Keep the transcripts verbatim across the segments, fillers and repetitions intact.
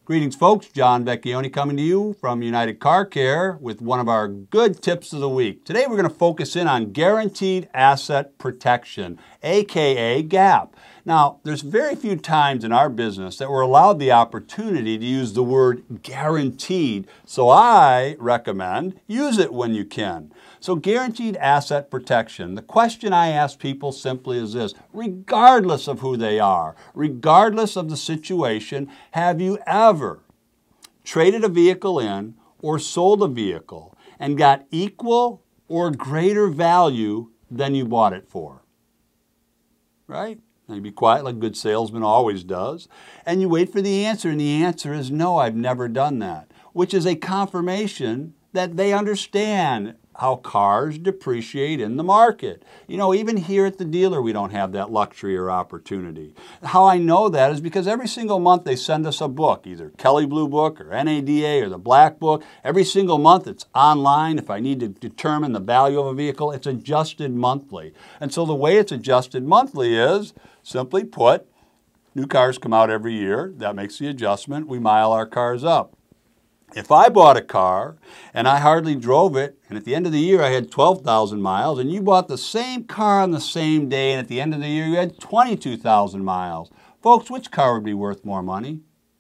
Greetings, folks. John Vecchione coming to you from United Car Care with one of our good tips of the week. Today we're going to focus in on Guaranteed Asset Protection, aka GAP. Now, there's very few times in our business that we're allowed the opportunity to use the word guaranteed, so I recommend use it when you can. So Guaranteed Asset Protection, the question I ask people simply is this: regardless of who they are, regardless of the situation, have you ever traded a vehicle in or sold a vehicle and got equal or greater value than you bought it for? Right? Now you be quiet like a good salesman always does, and you wait for the answer, and the answer is no, I've never done that, which is a confirmation that they understand how cars depreciate in the market. You know, even here at the dealer, we don't have that luxury or opportunity. How I know that is because every single month they send us a book, either Kelley Blue Book or N A D A or the Black Book. Every single month it's online. If I need to determine the value of a vehicle, it's adjusted monthly. And so the way it's adjusted monthly is, simply put, new cars come out every year. That makes the adjustment. We mile our cars up. If I bought a car and I hardly drove it, and at the end of the year I had twelve thousand miles, and you bought the same car on the same day, and at the end of the year you had twenty-two thousand miles, folks, which car would be worth more money?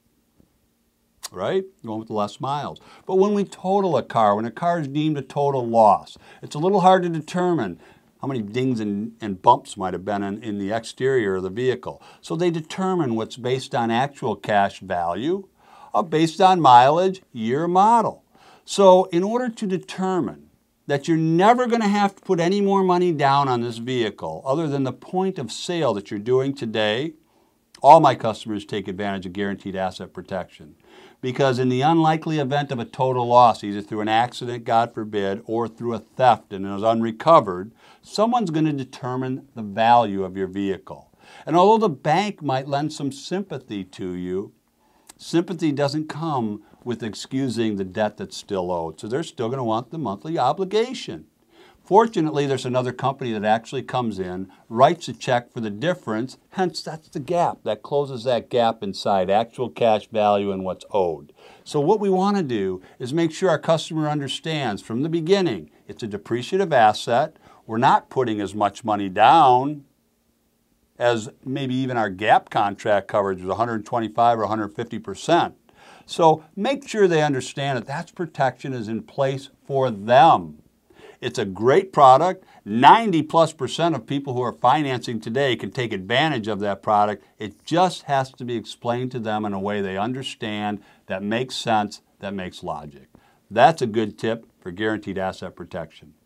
Right? Going with the less miles. But when we total a car, when a car is deemed a total loss, it's a little hard to determine how many dings and, and bumps might have been in, in the exterior of the vehicle. So they determine what's based on actual cash value, based on mileage, year, model. So in order to determine that you're never going to have to put any more money down on this vehicle other than the point of sale that you're doing today, all my customers take advantage of Guaranteed Asset Protection. Because in the unlikely event of a total loss, either through an accident, God forbid, or through a theft and it is unrecovered, someone's going to determine the value of your vehicle. And although the bank might lend some sympathy to you, sympathy doesn't come with excusing the debt that's still owed. So they're still going to want the monthly obligation. Fortunately, there's another company that actually comes in, writes a check for the difference, hence that's the gap. That closes that gap inside actual cash value and what's owed. So what we want to do is make sure our customer understands from the beginning it's a depreciative asset. We're not putting as much money down as maybe even our GAP contract coverage was one hundred twenty-five or one hundred fifty percent. So make sure they understand that that protection is in place for them. It's a great product. ninety plus percent of people who are financing today can take advantage of that product. It just has to be explained to them in a way they understand, that makes sense, that makes logic. That's a good tip for Guaranteed Asset Protection.